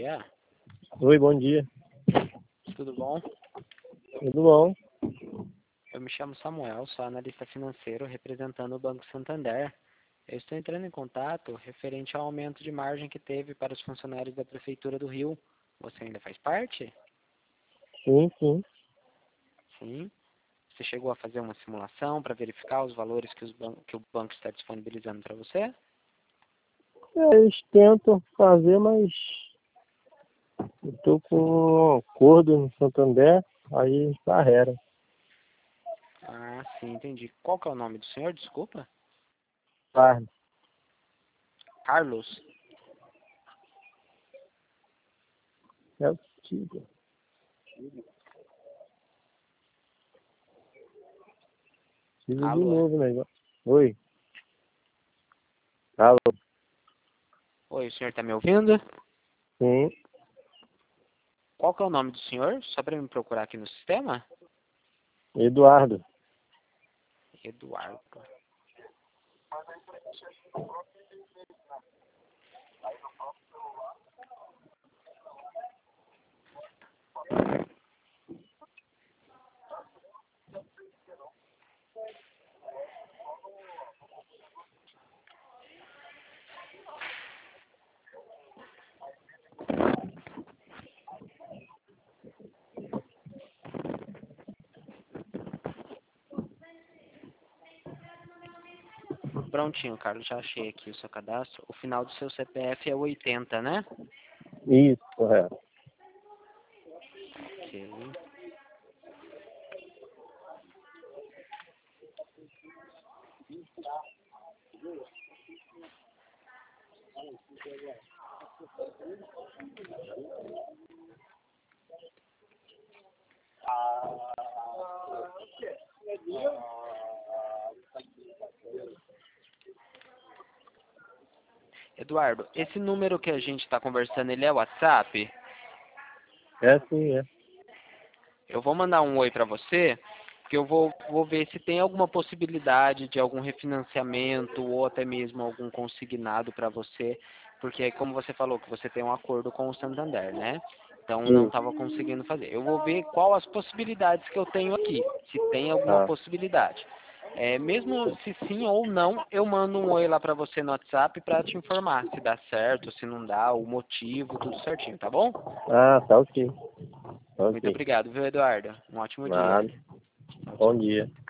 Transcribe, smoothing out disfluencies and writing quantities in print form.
dia. Oi, bom dia. Tudo bom? Tudo bom? Eu me chamo Samuel, sou analista financeiro representando o Banco Santander. Eu estou entrando em contato referente ao aumento de margem que teve para os funcionários da Prefeitura do Rio. Você ainda faz parte? Sim, sim. Sim. Você chegou a fazer uma simulação para verificar os valores que o banco está disponibilizando para você? Eles tentam fazer, mas eu tô com um acordo no Santander, aí barrera. Ah, sim, entendi. Qual que é o nome do senhor? Desculpa. Carne. Carlos. É o Tigo. Tigo de Alô? novo, né? Oi. Alô? Oi, o senhor está me ouvindo? Sim. Qual que é o nome do senhor? Só para me procurar aqui no sistema? Eduardo. Eduardo. Prontinho, Carlos, já achei aqui o seu cadastro. O final do seu CPF é 80, né? Isso, correto. Ok. Eduardo, esse número que a gente está conversando, ele é WhatsApp? É sim, é. Eu vou mandar um oi para você, que eu vou ver se tem alguma possibilidade de algum refinanciamento ou até mesmo algum consignado para você, porque como você falou que você tem um acordo com o Santander, né? Então não Sim. estava conseguindo fazer. Eu vou ver qual as possibilidades que eu tenho aqui, se tem alguma Tá. possibilidade. Mesmo se sim ou não, eu mando um oi lá para você no WhatsApp para te informar se dá certo, se não dá, o motivo, tudo certinho, tá bom? Ah, tá ok. Tá Muito ok. obrigado, viu, Eduardo? Um ótimo dia. Nada. Tchau, Bom tchau. dia.